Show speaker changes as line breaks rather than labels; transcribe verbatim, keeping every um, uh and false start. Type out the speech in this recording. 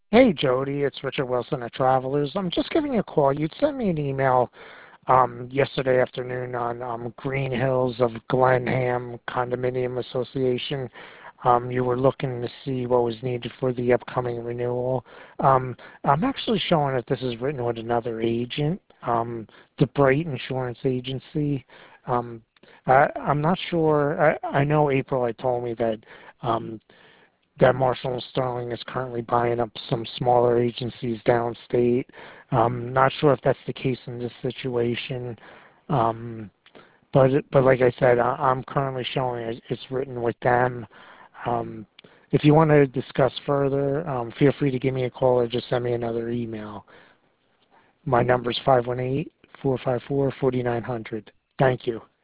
Hey Jody, it's Richard Wilson at Travelers. I'm just giving you a call. You'd sent me an email um, yesterday afternoon on um, Green Hills of Glenham Condominium Association. Um, you were looking to see what was needed for the upcoming renewal. Um, I'm actually showing that this is written with another agent, um, the Bright Insurance Agency. Um, I, I'm not sure. I, I know April had told me that um, that Marshall and Sterling is currently buying up some smaller agencies downstate. Um, not sure if that's the case in this situation. Um, but but like I said, I, I'm currently showing it, it's written with them. Um, if you want to discuss further, um, feel free to give me a call or just send me another email. My number is five one eight, four five four, four nine zero zero. Thank you.